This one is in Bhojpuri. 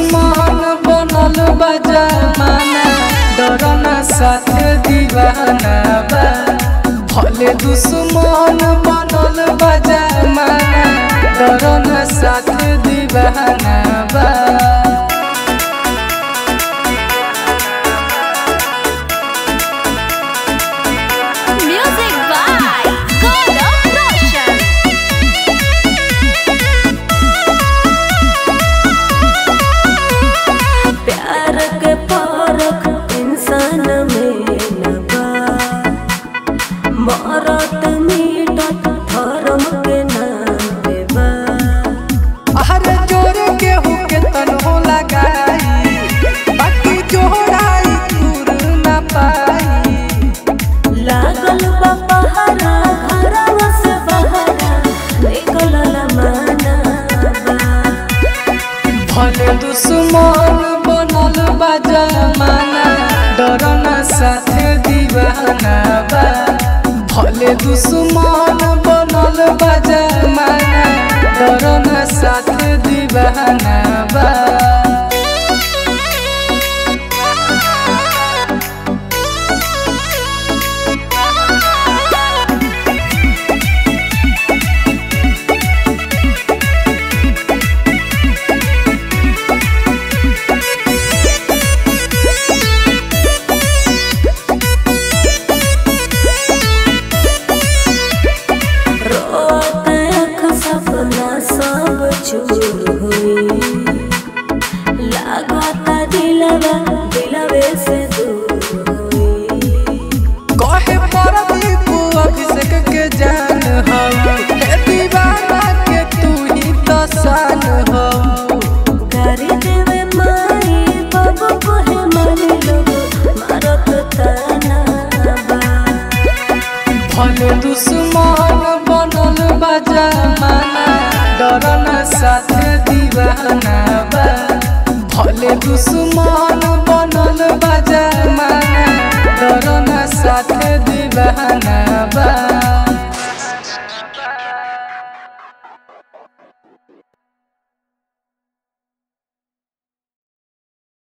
दुश्मन बनल बा जमाना, डरना साथ दीवाना बा। भले दुश्मन बनल बा जमाना, डरना साथ दीवाना बा। Music by Gaurav Roshan. प्यार के परख इंसान में न बा, मरत मिटत धर्म के नाम पे बा। हर जोर के हुके तन्हो लगाई, बाकी जोड़ाई दूर न पाई। लागल बा पहरा घरवा से बहरा, निकलल माना बा। भले दुश्मन बनल बा जमाना, डरना साथ दीवाना बा। भले दुश्मन बनल बा जमाना, डरना साथ दीवाना बा। रोत आँख सपना सब चूर हुई, लागता दिलवे से दूर हुई। कहे प्रदीप अभिषेक के जान हो, हे दीवाना के तू ही तो शान हो। गारी देवे माई बाबू को है मारे लोग, मारत ताना बा। भले दुश्मन बनल बा जमाना, डरना साथ दीवाना बा। भले दुश्मन बनल बा जमाना, डरना साथ दीवाना बा।